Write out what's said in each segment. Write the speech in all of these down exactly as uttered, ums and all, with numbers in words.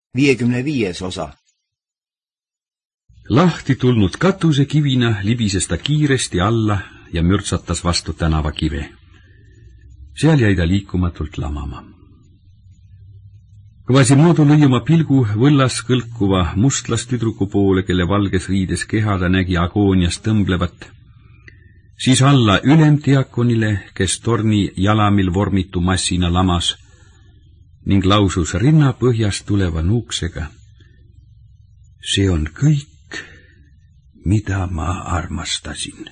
viiekümne viies osa. Lahti tulnud katusekivina libises ta kiiresti alla ja mürtsatas vastu tänava kive. Seal jäi ta liikumatult lamama. Quasimodo lõi oma pilgu võllas kõlkuva mustlastüdruku poole, kelle valges riides keha ta nägi agoonias tõmblevat, siis alla ülemdiakonile, kes torni jalamil vormitu massina lamas ning lausus rinnapõhjast tuleva nuuksega. See on kõik, mida ma armastasin.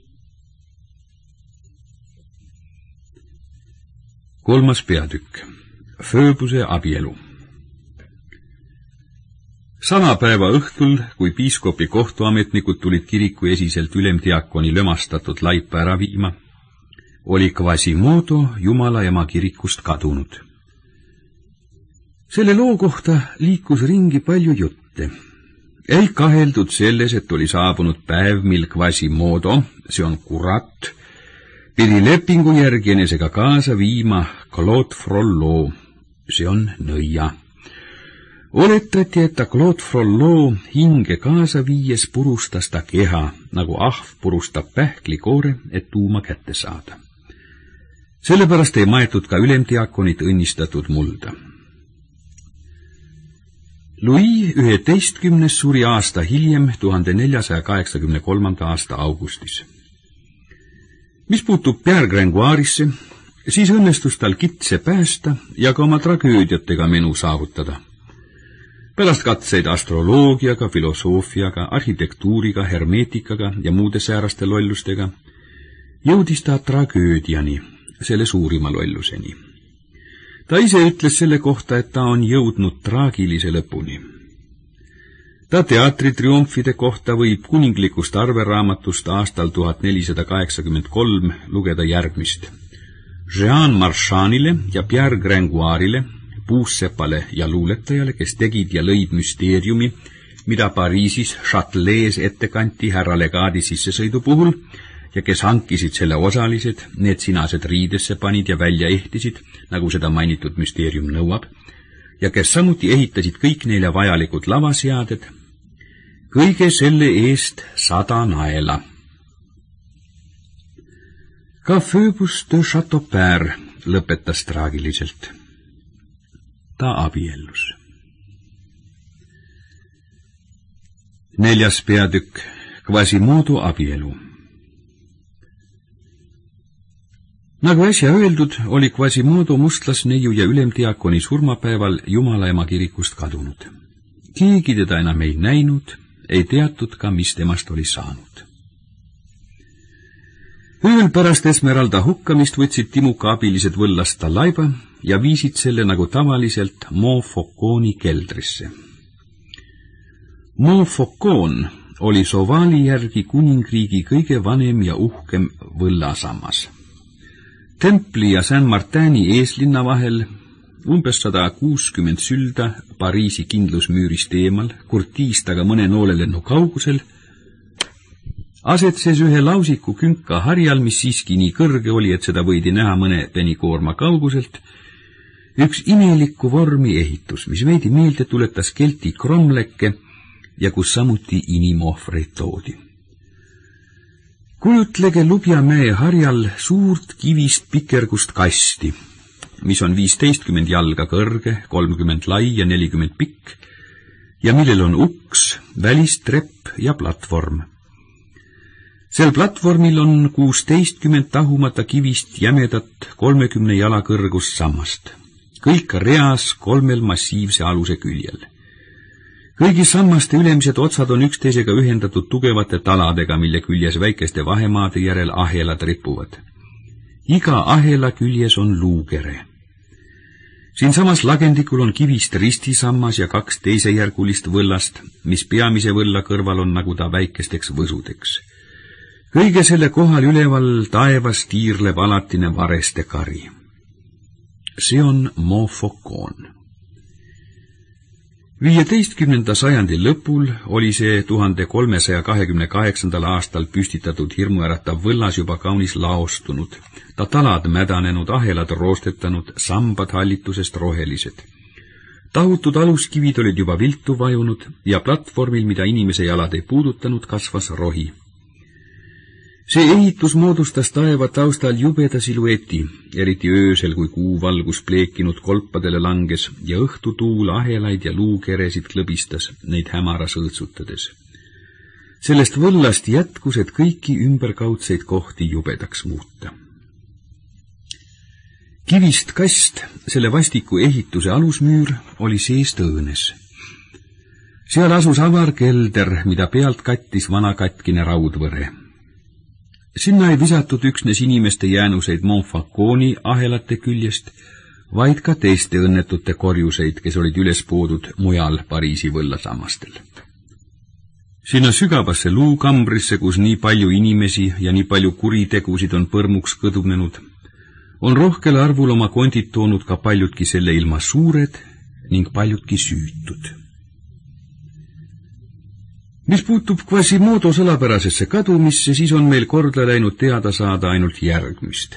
Kolmas peatükk. Fööbuse abielu. Sama päeva õhtul, kui piiskopi kohtuametnikud tulid kiriku esiselt ülemdiakoni lömastatud laipa ära viima, oli Quasimodo Jumala ema kirikust kadunud. Selle loo kohta liikus ringi palju jutte. Ei kaheldud selles, et oli saabunud päev, mil Quasimodo, see on kurat, pidi lepingu järgi enesega kaasa viima Claude Frollo, see on nõia. Oletati, et ta Claude Frollo hinge kaasa viies purustas ta keha, nagu ahv purustab pähklikoore, et tuuma kätte saada. Sellepärast ei maetud ka ülemdiakonit õnnistatud mulda. Louis üheteistkümnes suri aasta hiljem, tuhande neljasaja kaheksakümne kolmanda aasta augustis. Mis puutub Pierre Gringoirisse, siis õnnestus tal kitse päästa ja ka oma tragöödiatega menu saavutada. Pärast katseid astroloogiaga, filosoofiaga, arhitektuuriga, hermeetikaga ja muude sääraste lollustega jõudis ta tragöödiani, selle suurima lolluseni. Ta ise ütles selle kohta, et ta on jõudnud traagilise lõpuni. Ta teatritriumfide kohta võib kuninglikust arveraamatust aastal tuhat nelisada kaheksakümmend kolm lugeda järgmist. Jean Marchandile ja Pierre Gringoirile, puussepale ja luuletajale, kes tegid ja lõid müsteeriumi, mida Pariisis Châtelet's ette kanti härra legaadi sissesõidu puhul ja kes hankisid selle osalised, need sinased riidesse panid ja välja ehtisid, nagu seda mainitud müsteerium nõuab, ja kes samuti ehitasid kõik neile vajalikud lavaseaded, kõige selle eest sada naela. Ka Phoebus de Chateaupert lõpetas traagiliselt. Ta abiellus. Neljas peatükk. Quasimodo abielu. Nagu äsja öeldud, oli Quasimodo mustlasneiu ja ülemdiakoni surmapäeval Jumala ema kirikust kadunud. Keegi teda enam ei näinud, ei teatud ka, mis temast oli saanud. Ööl pärast Esmeralda hukkamist võtsid timuka abilised võllast ta laiba ja viisid selle nagu tavaliselt Montfauconi keldrisse. Montfaucon oli Sauvali järgi kuningriigi kõige vanem ja uhkem võllasammas. Templi ja Saint-Martini eeslinna vahel, umbes sada kuuskümmend sülda Pariisi kindlusmüürist eemal, kurtiist aga mõne noolelennu kaugusel, asetses ühe lausiku künka harjal, mis siiski nii kõrge oli, et seda võidi näha mõne penikoorma kauguselt, üks imelikku vormi ehitus, mis veidi meelde tuletas kelti kromlekke ja kus samuti inimohvreid toodi. Kujutlege Lubjamäe harjal suurt kivist pikergust kasti, mis on viisteistkümmend jalga kõrge, kolmkümmend lai ja nelikümmend pikk ja millel on uks, välistrepp ja platvorm. Sel platvormil on kuusteistkümmend tahumata kivist jämedat kolmekümne jala kõrgust sammast, kõik reas kolmel massiivse aluse küljel. Kõigi sammaste ülemised otsad on üksteisega ühendatud tugevate taladega, mille küljes väikeste vahemaade järel ahelad ripuvad. Iga ahela küljes on luukere. Siinsamas lagendikul on kivist ristisammas ja kaks teisejärgulist võllast, mis peamise võlla kõrval on nagu ta väikesteks võsudeks. Kõige selle kohal üleval taevas tiirleb alatine vareste kari. See on Montfaucon. viieteistkümnenda sajandi lõpul oli see tuhande kolmesaja kahekümne kaheksandal aastal püstitatud hirmuäratav võllas juba kaunis laostunud, ta talad mädanenud, ahelad roostetanud, sambad hallitusest rohelised. tahutud aluskivid olid juba viltu vajunud ja platvormil, mida inimese jalad ei puudutanud, kasvas rohi. See ehitus moodustas taeva taustal jubeda silueti, eriti öösel, kui kuuvalgus pleekinud kolpadele langes ja õhtutuul ahelaid ja luukeresid klõbistas, neid hämaras õõtsutades. Sellest võllast jätkus, et kõiki ümberkaudseid kohti jubedaks muuta. Kivist kast, selle vastiku ehituse alusmüür, oli seest õõnes. Seal asus avar kelder, mida pealt kattis vana katkine raudvõre. Sinna ei visatud üksnes inimeste jäänuseid Montfauconi ahelate küljest, vaid ka teiste õnnetute korjuseid, kes olid üles poodud mujal Pariisi võllasammastel. Sinna sügavasse luukambrisse, kus nii palju inimesi ja nii palju kuritegusid on põrmuks kõdunenud, on rohkel arvul oma kondid toonud ka paljudki selle ilma suured ning paljudki süütud. Mis puutub Quasimodo salapärasesse kadumisse, siis on meil korda läinud teada saada ainult järgmist.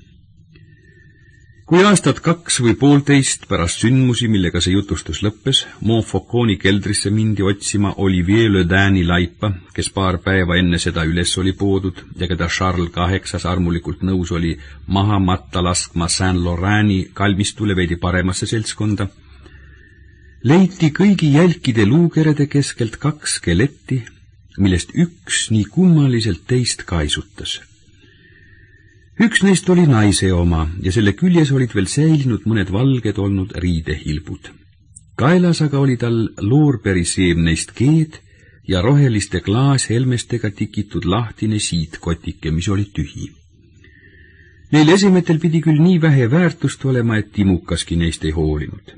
Kui aastat kaks või poolteist pärast sündmusi, millega see jutustus lõppes, Montfauconi keldrisse mindi otsima Olivier Le Daini laipa, kes paar päeva enne seda üles oli poodud ja keda Charles kaheksas armulikult nõus oli maha matta laskma Saint-Laurent'i kalmistule veidi paremasse seltskonda, leiti kõigi jälkide luukerede keskelt kaks skeletti, millest üks nii kummaliselt teist kaisutas. Üks neist oli naise oma ja selle küljes olid veel säilinud mõned valged olnud riidehilbud. Kaelas aga oli tal loorberiseemneist keed ja roheliste klaashelmestega tikitud lahtine siitkotike, mis oli tühi. Neil esemetel pidi küll nii vähe väärtust olema, et timukaski neist ei hoolinud.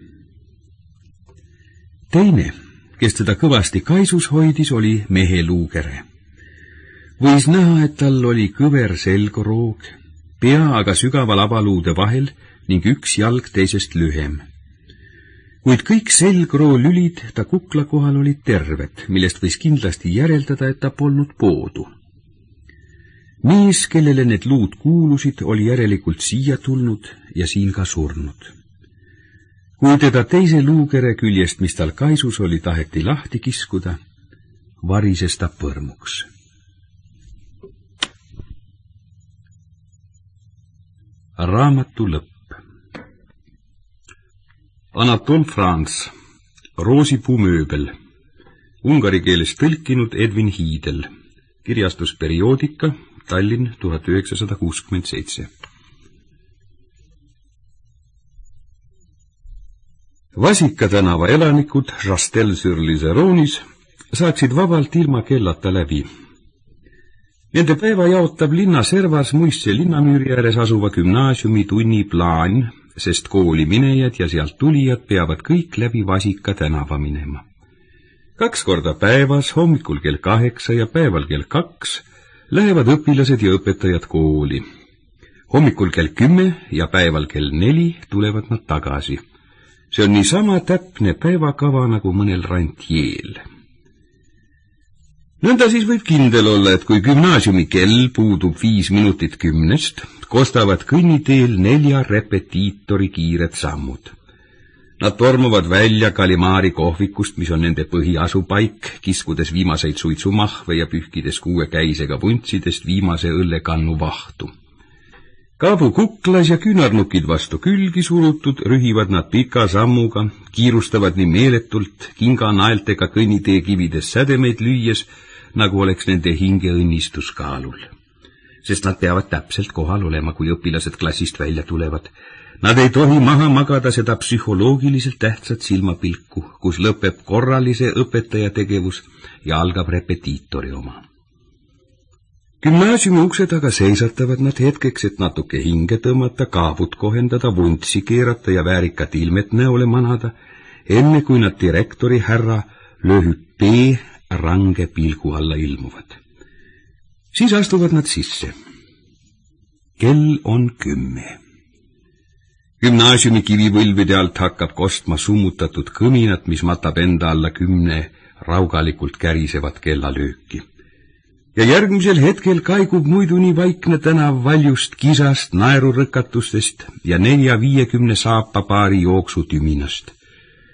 Teine, kes teda kõvasti kaisus hoidis, oli mehe luugere. Võis näha, et tal oli kõver selgroog, pea aga sügava labaluude vahel ning üks jalg teisest lühem. Kuid kõik selgroo lülid ta kukla kohal olid terved, millest võis kindlasti järeldada, et ta polnud poodu. Mees, kellele need luud kuulusid, oli järelikult siia tulnud ja siin ka surnud. Kui teda teise luugere küljest, mis tal kaisus oli, taheti lahti kiskuda, varises ta põrmuks. Raamatu lõpp. Anatole France, Roosipuu mööbel, ungari keeles tõlkinud Edwin Hiidel, kirjastus Perioodika, Tallinn tuhat üheksasada kuuskümmend seitse. Vasika tänava elanikud Chastel-sur-Liseronis saaksid vabalt ilma kellata läbi. Nende päeva jaotab linna servas muistse linnamüüri ääres asuva gümnaasiumi tunniplaan, sest kooli minejad ja sealt tulijad peavad kõik läbi Vasika tänava minema. Kaks korda päevas, hommikul kell kaheksa ja päeval kell kaks, lähevad õpilased ja õpetajad kooli. Hommikul kell kümme ja päeval kell neli tulevad nad tagasi. See on niisama täpne päevakava nagu mõnel rantjeel. Nõnda siis võib kindel olla, et kui gümnaasiumi kell puudub viis minutit kümnest, kostavad kõnniteel nelja repetiitori kiired sammud. Nad tormuvad välja Kalimaari kohvikust, mis on nende põhiasupaik, kiskudes viimaseid suitsumahve ja pühkides kuue käisega vuntsidest viimase õllekannu vahtu. Kaabu kuklas ja küünarnukid vastu külgi surutud, rühivad nad pika sammuga, kiirustavad nii meeletult, kinganaeltega kõnnitee kivides sädemeid lüües, nagu oleks nende hinge õnnistus kaalul. Sest nad peavad täpselt kohal olema, kui õpilased klassist välja tulevad. Nad ei tohi maha magada seda psühholoogiliselt tähtsat silmapilku, kus lõpeb korralise õpetaja tegevus ja algab repetiitori oma. Gümnaasiumi ukse taga seisatavad nad hetkeks, et natuke hinge tõmmata, kaabut kohendada, vuntsi keerata ja väärikat ilmet näole manada, enne kui nad direktori härra Le Huppé range pilgu alla ilmuvad. Siis astuvad nad sisse. Kell on kümme. Gümnaasiumi kivivõlvide alt hakkab kostma summutatud kõminat, mis matab enda alla kümne raugalikult kärisevat kellalööki. Ja järgmisel hetkel kaigub muidu nii vaikne tänav valjust kisast, naerurõkatustest ja nelja viiekümne saapapaari jooksutüminast.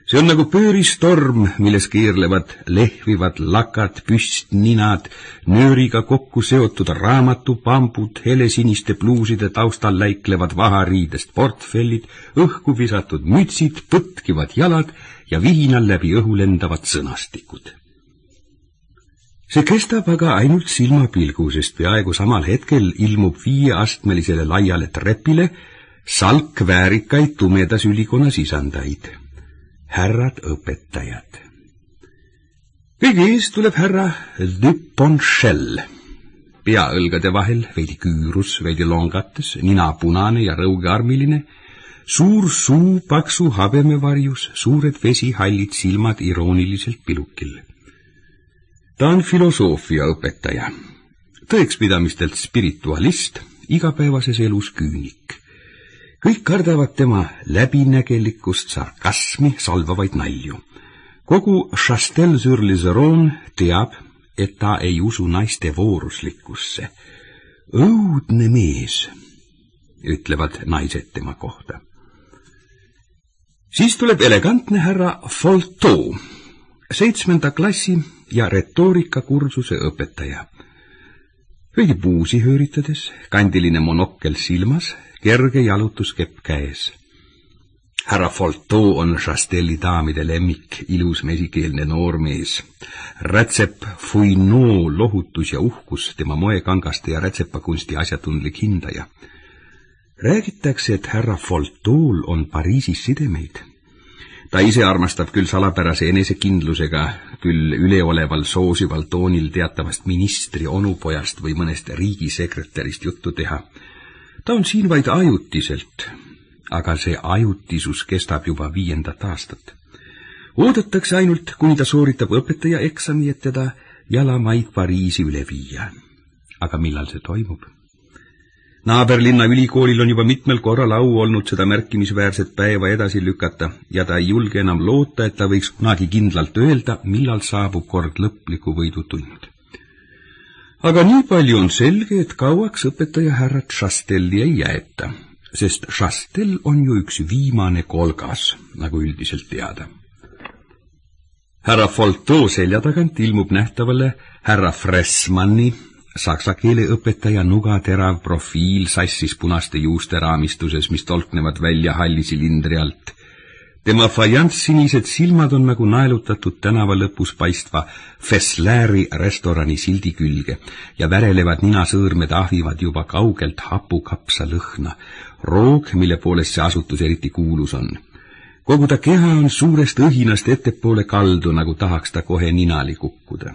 See on nagu pööristorm, milles keerlevad lehvivad lakad, püstninad, nööriga kokku seotud raamatupambud, helesiniste pluuside taustal läiklevad vahariidest portfellid, õhku visatud mütsid, põtkivad jalad ja vihinal läbi õhu lendavad sõnastikud. See kestab aga ainult silmapilgu, sest peaaegu samal hetkel ilmub viieastmelisele laiale trepile salk väärikaid tumedas ülikonna sisandaid. Härrad õpetajad. Kõige eest tuleb härra Duponchel. Peaõlgade vahel veidi küürus, veidi longates, nina punane ja rõugearmiline, suur suu paksu habemevarjus, suured vesihallid silmad irooniliselt pilukil. Ta on filosoofia õpetaja, tõekspidamistelt spiritualist, igapäevases elus küünik. Kõik kardavad tema läbinägelikkust, sarkasmi, salvavaid nalju. Kogu Chastel-sur-Liseron teab, et ta ei usu naiste vooruslikkusse. Õudne mees, ütlevad naised tema kohta. Siis tuleb elegantne härra Folteau, seitsmenda klassi ja retoorikakursuse õpetaja. Veidi puusi hööritades, kandiline monokkel silmas, kerge jalutuskepp käes. Härra Folteau on Chasteli daamide lemmik, ilus mesikeelne noormees. Rätsep Fouinot lohutus ja uhkus, tema moekangaste ja rätsepakunsti asjatundlik hindaja. Räägitakse, et härra Folteau'l on Pariisis sidemeid. Ta ise armastab küll salapärase enesekindlusega, küll üleoleval soosival toonil teatavast ministri onupojast või mõnest riigisekretärist juttu teha. Ta on siin vaid ajutiselt, aga see ajutisus kestab juba viiendat aastat. Oodatakse ainult, kuni ta sooritab õpetaja eksami, et teda jalamaid Pariisi üle viia. Aga millal see toimub? Naaberlinna ülikoolil on juba mitmel korral au olnud seda märkimisväärset päeva edasi lükata ja ta ei julge enam loota, et ta võiks kunagi kindlalt öelda, millal saabub kord lõpliku võidutund. Aga nii palju on selge, et kauaks õpetaja härra Chastelli ei jäeta, sest Chastel on ju üks viimane kolgas, nagu üldiselt teada. Härra Folteau selja tagant ilmub nähtavale härra Fressmanni, saksa keele õpetaja nugaterav profiil sassis punaste juuste raamistuses, mis tolknevad välja halli silindri alt. Tema fajantssinised silmad on nagu naelutatud tänava lõpus paistva Fessleri restorani sildi külge ja värelevad ninasõõrmed ahvivad juba kaugelt hapukapsa lõhna, roog, mille poolest see asutus eriti kuulus on. Kogu ta keha on suurest õhinast ettepoole kaldu, nagu tahaks ta kohe ninali kukkuda.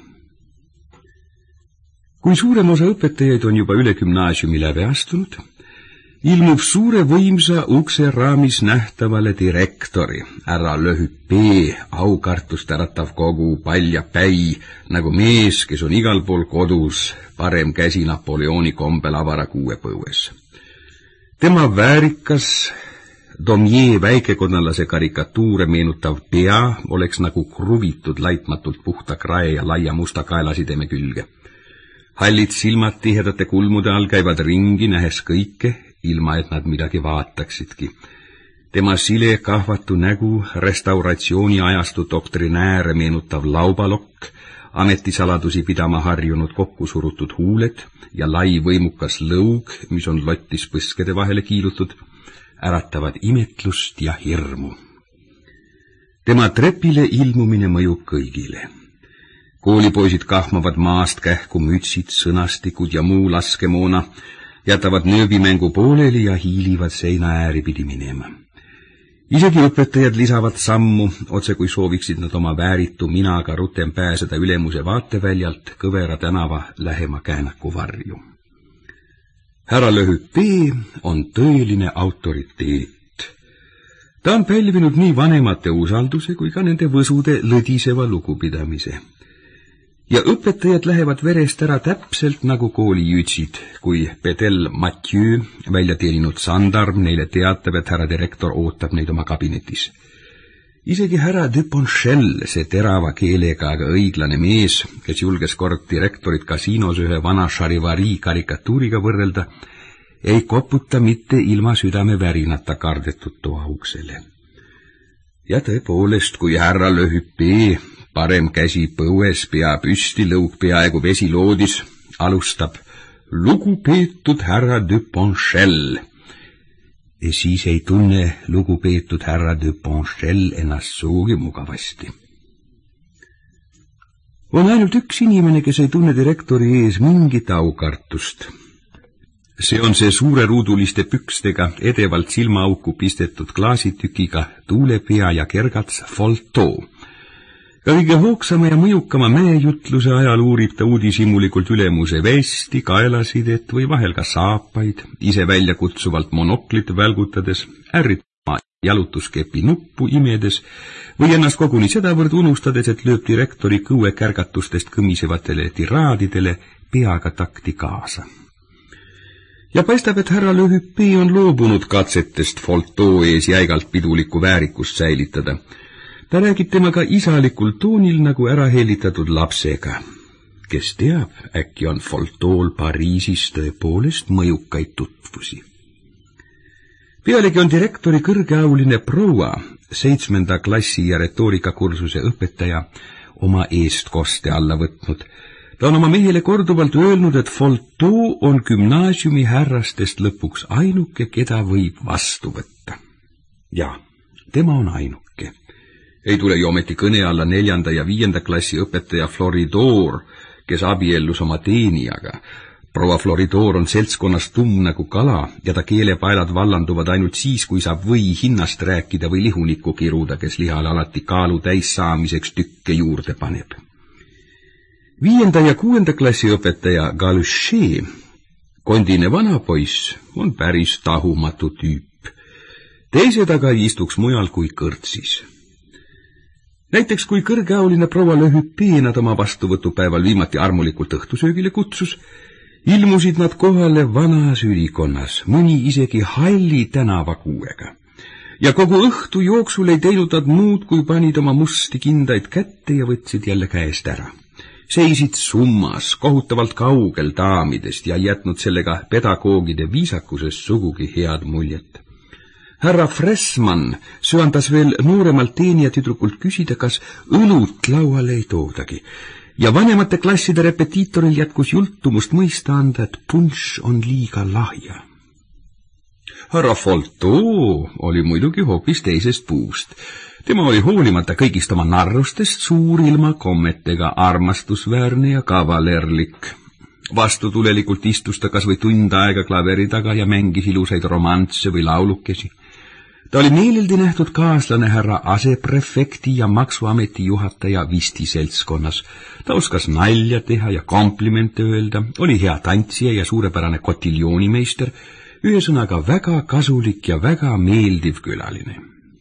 Kui suurem osa õpetajaid on juba üle gümnaasiumi läbi astunud, ilmub suure võimsa ukse raamis nähtavale direktori, härra Le Huppé, aukartust äratav kogu, palja päi, nagu mees, kes on igal pool kodus, parem käsi Napoleoni kombel avara kuuepõues. Tema väärikas, Daumier väikekodnalase karikatuure meenutav pea oleks nagu kruvitud laitmatult puhta krae ja laia musta kaelasideme külge. Hallid silmad tihedate kulmude all käivad ringi, nähes kõike, ilma et nad midagi vaataksidki. Tema sile kahvatu nägu, restauratsiooni ajastu doktrinääre meenutav laubalokk, ametisaladusi pidama harjunud kokkusurutud huuled ja lai võimukas lõug, mis on lottis põskede vahele kiilutud, äratavad imetlust ja hirmu. Tema trepile ilmumine mõjub kõigile. Koolipoisid kahmavad maast kähku mütsid, sõnastikud ja muu laskemoona, jätavad nööbimängu pooleli ja hiilivad seina ääri pidi minema. Isegi õpetajad lisavad sammu, otse kui sooviksid nad oma vääritu minaga rutem pääseda ülemuse vaateväljalt Kõvera tänava lähema käänaku varju. Härra Le Huppé on tõeline autoriteet. Ta on pälvinud nii vanemate usalduse kui ka nende võsude lõdiseva lugupidamise. Ja õpetajad lähevad verest ära täpselt nagu koolijütsid, kui Pedel Mathieu, välja teeninud sandarm, neile teatab, et härra direktor ootab neid oma kabinetis. Isegi härra Duponchel, see terava keelega, aga õiglane mees, kes julges kord direktorit kasiinos ühe vana Charivari karikatuuriga võrrelda, ei koputa mitte ilma südame värinata kardetud toa uksele. ja tõepoolest, kui härra Le Huppé, parem käsi põues, pea püsti, lõug peaaegu vesiloodis, alustab lugupeetud härra de Ponchel. Ja siis ei tunne lugupeetud härra de Ponchel ennast suugi mugavasti. On ainult üks inimene, kes ei tunne direktori ees mingit aukartust. See on see suureruuduliste pükstega edevalt silmaauku pistetud klaasitükiga tuulepea ja kergats Folto. Ka kõige hoogsama ja mõjukama mäejutluse ajal uurib ta uudishimulikult ülemuse vesti, kaelasidet või vahel ka saapaid, ise välja kutsuvalt monoklit välgutades, ärritama jalutuskepi nuppu imedes või ennast koguni sedavõrd unustades, et lööb direktori kõue kärgatustest kõmisevatele tiraadidele peaga takti kaasa. Ja paistab, et härra Le Huppé on loobunud katsetest Folto ees jäigalt pidulikku väärikust säilitada. Ta räägib temaga isalikul toonil nagu ära hellitatud lapsega. Kes teab, äkki on Foltol Pariisis tõepoolest mõjukaid tutvusi. Pealegi on direktori kõrgeauline proua, seitsmenda klassi ja retoorikakursuse õpetaja, oma eestkoste alla võtnud. Ta on oma mehele korduvalt öelnud, et Folto on gümnaasiumi härrastest lõpuks ainuke, keda võib vastu võtta. Ja, tema on ainuke. Ei tule ju ometi kõne alla neljanda ja viienda klassi õpetaja Floridor, kes abiellus oma teenijaga. Proua Floridor on seltskonnas tumm nagu kala ja ta keelepaelad vallanduvad ainult siis, kui saab või hinnast rääkida või lihunikku kiruda, kes lihale alati kaalu täis saamiseks tükke juurde paneb. Viienda ja kuuenda klassi õpetaja Galuchet, kondine vanapoiss, on päris tahumatu tüüp. Teised aga ei istuks mujal kui kõrtsis. Näiteks kui kõrgeauline proua Le Huppé nad oma vastuvõtupäeval viimati armulikult õhtusöögile kutsus, ilmusid nad kohale vanas ülikonnas, mõni isegi halli tänavakuuega. Ja kogu õhtu jooksul ei teinud nad muud, kui panid oma musti kindaid kätte ja võtsid jälle käest ära. Seisid summas, kohutavalt kaugel daamidest ja jätnud sellega pedagoogide viisakusest sugugi head muljet. Härra Fressmann söandas veel nooremalt teenijatüdrukult küsida, kas õlut lauale ei toodagi, ja vanemate klasside repetiitoril jätkus jultumust mõista anda, et punš on liiga lahja. Härra Folto oli muidugi hoopis teisest puust. Tema oli hoolimata kõigist oma narrustest suur ilma kommetega, armastusväärne ja kavalerlik. Vastutulelikult istus ta kas või tund aega klaveri taga ja mängis ilusaid romantse või laulukesi. Ta oli meeleldi nähtud kaaslane härra aseprefekti ja maksuameti juhataja Visti seltskonnas. Ta oskas nalja teha ja komplimente öelda, oli hea tantsija ja suurepärane kotiljoonimeister, ühesõnaga väga kasulik ja väga meeldiv külaline.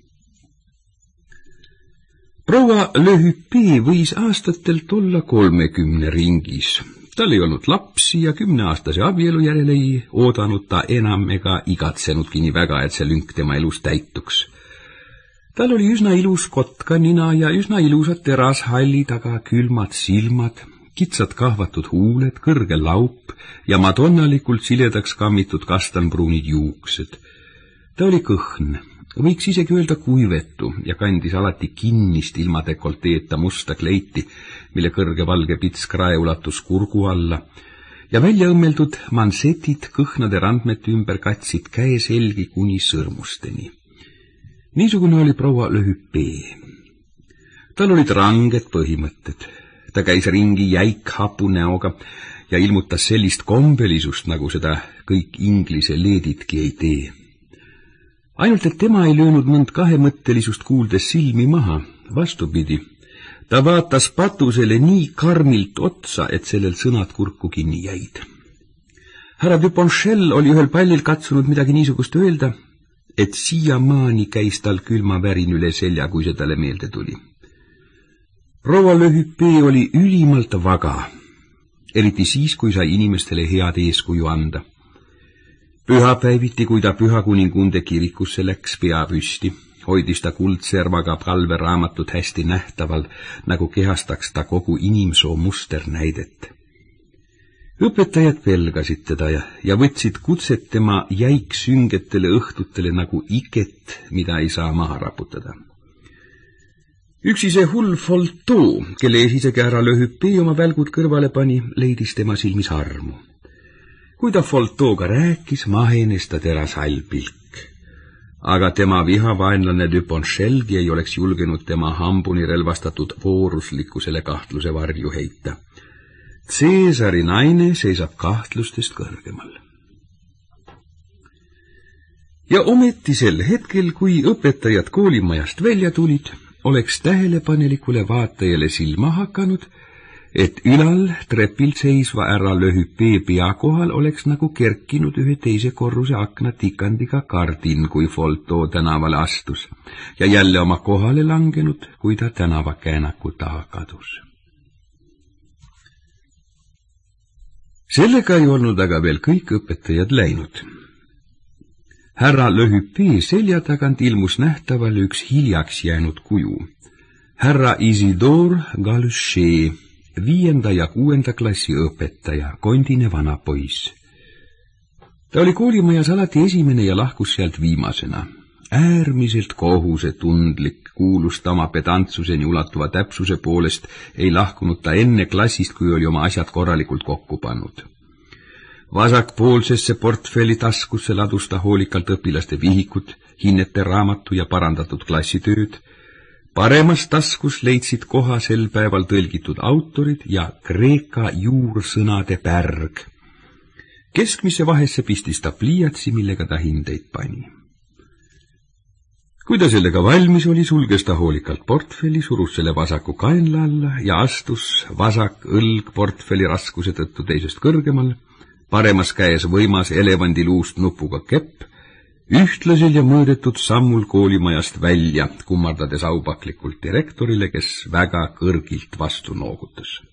Proua Le Huppé võis aastatelt olla kolmekümne ringis. Tal ei olnud lapsi ja kümneaastase abielu järel ei oodanud ta enam ega igatsenudki nii väga, et see lünk tema elus täituks. Tal oli üsna ilus kotka nina ja üsna ilusad terashalli taga külmad silmad, kitsad kahvatud huuled, kõrge laup ja madonnalikult siledaks kammitud kastanpruunid juuksed. Ta oli kõhn, võiks isegi öelda kuivetu ja kandis alati kinnist ilma dekolteeta musta kleiti, mille kõrge valge pitskrae ulatus kurgu alla ja välja õmmeldud mansetid kõhnade randmete ümber katsid käeselgi kuni sõrmusteni. Niisugune oli proua Le Huppé. Tal olid ranged põhimõtted. Ta käis ringi jäik hapu näoga ja ilmutas sellist kombelisust, nagu seda kõik inglise leedidki ei tee. Ainult, et tema ei löönud mõnd kahemõttelisust kuuldes silmi maha, vastupidi. Ta vaatas patusele nii karmilt otsa, et sellel sõnad kurku kinni jäid. Härra de Ponchel oli ühel pallil katsunud midagi niisugust öelda, et siiamaani käis tal külma värin üle selja, kui see talle meelde tuli. Proua Le Huppé oli ülimalt vaga, eriti siis, kui sai inimestele head eeskuju anda. Pühapäeviti, kui ta pühakuningunde kirikusse läks pea püsti, hoidis ta kuldservaga palveraamatut hästi nähtaval, nagu kehastaks ta kogu inimsoo musternäidet. Õpetajad pelgasid teda ja, ja võtsid kutset tema jäiksüngetele õhtutele nagu iket, mida ei saa maha raputada. Üksi see hull Foltoo, kelle ees isegi härra Löhüpee oma välgud kõrvale pani, leidis tema silmis armu. Kui ta Foltooga rääkis, mahenes ta teras hall pilk. Aga tema vihavaenlane Duponchelgi ei oleks julgenud tema hambuni relvastatud vooruslikkusele kahtluse varju heita. Caesari naine seisab kahtlustest kõrgemal. Ja ometi sel hetkel, kui õpetajad koolimajast välja tulid, oleks tähelepanelikule vaatajale silma hakanud, et ülal trepilt seisva härra Löhüpee pea kohal oleks nagu kerkinud ühe teise korruse akna tikandiga kardin, kui Foltoo tänavale astus, ja jälle oma kohale langenud, kui ta tänavakäänaku taha kadus. Sellega ei olnud aga veel kõik õpetajad läinud. Härra Löhüpee selja tagant ilmus nähtavale üks hiljaks jäänud kuju. Härra Isidore Galuchet, viienda ja kuuenda klassi õpetaja, kondine vana poiss. Ta oli koolimajas alati esimene ja lahkus sealt viimasena. Äärmiselt kohusetundlik, kuulus ta oma pedantsuseni ulatuva täpsuse poolest, ei lahkunud ta enne klassist, kui oli oma asjad korralikult kokku pannud. Vasakpoolsesse portfelli taskusse ladus ta hoolikalt õpilaste vihikut, hinnete raamatu ja parandatud klassitööd. Paremas taskus leidsid koha sel päeval tõlgitud autorid ja kreeka juursõnade pärg. Keskmisse vahesse pistis ta pliiatsi, millega ta hindeid pani. Kui ta sellega valmis oli, sulges ta hoolikalt portfelli, surus selle vasaku kaenla alla ja astus vasak õlg portfelli raskuse tõttu teisest kõrgemal, paremas käes võimas elevandiluust nupuga kepp, ühtlasel ja mõõdetud sammul koolimajast välja, kummardades aupaklikult direktorile, kes väga kõrgilt vastu noogutas.